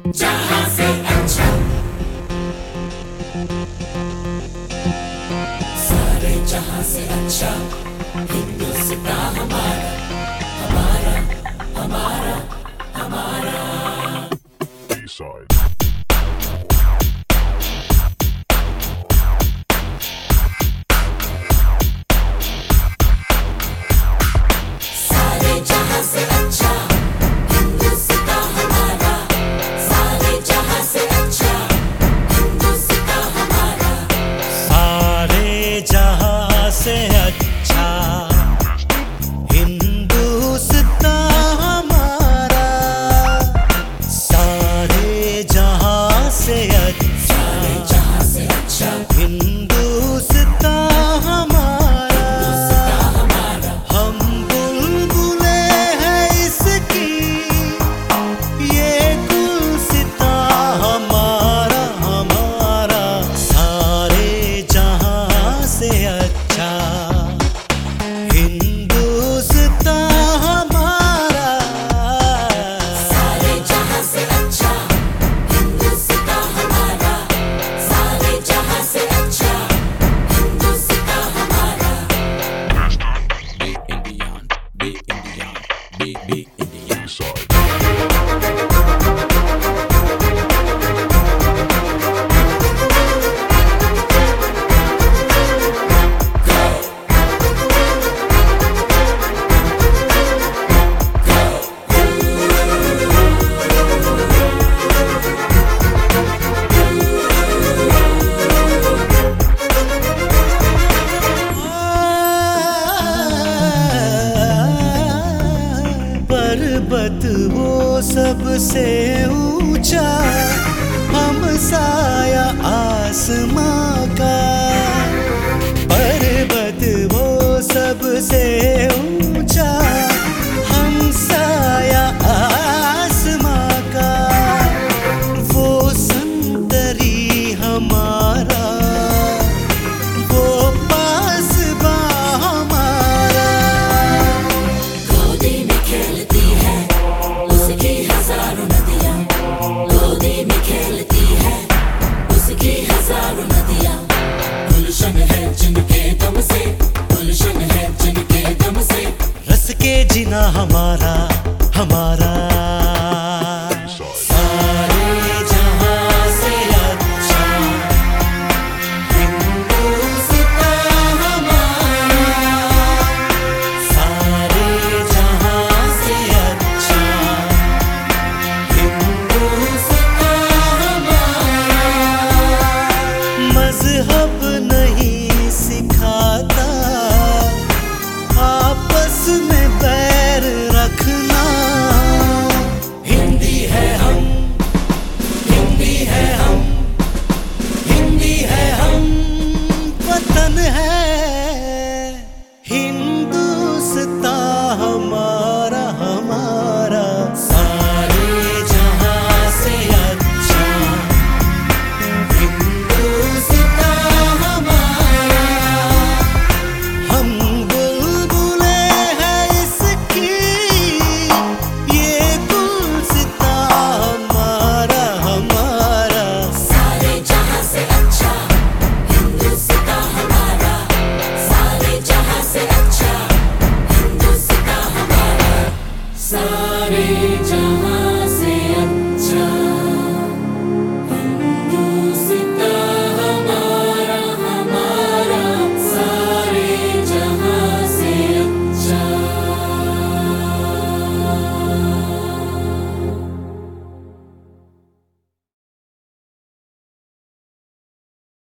जहां से अच्छा, सारे जहां से अच्छा हिंदुस्तान हमारा, हमारा, हमारा, हमारा। सारे जहां से अच्छा हिंदुस्तान हमारा, सारे जहां से अच्छा हिंदुस्तान हमारा, सारे जहां से अच्छा हिंदुस्तान हमारा, सारे जहां से अच्छा, सारे जहां से अच्छा हिंदुस्तान हमारा। हम बुलबुले हैं इसकी, ये गुलसितां हमारा हमारा, सारे जहां से अच्छा हिंदुस्तान हमारा। सारे जहां से अच्छा हिंदुस्तान हमारा, सारे जहां से अच्छा हिंदुस्तान हमारा। Be Indian, be Indian, be Indian. पर्वत वो सबसे ऊंचा, हम साया आसमां का। पर्वत वो सबसे ऊंचा, हम साया आसमां का। वो संतरी हमारा, वो पासबा हमारा। गोदी में खेलती है उसकी हजारों नदियां, गोदी में खेलती है उसकी हजारों नदियां। गुलशन है जिनके दम से, गुलशन है जिनके दम से, रस के जीना हमारा हमारा। सारे जहां से अच्छा हिंदुस्तान हमारा, सारे जहां से अच्छा हिंदुस्तान हमारा। मजहब नहीं सिखाता आपस में बैर रखना। हिंदी है हम, हिंदी है हम, हिंदी है हम, वतन है हिंदुस्तान हमारा हमारा। सारे जहां से अच्छा हिंदुस्तान हमारा। हम बुलबुले हैं इसकी, ये गुलसितां हमारा हमारा। सारे जहां से अच्छा हिंदुस्तान हमारा, सारे जहां से अच्छा हिंदुस्तान हमारा, सारे जहां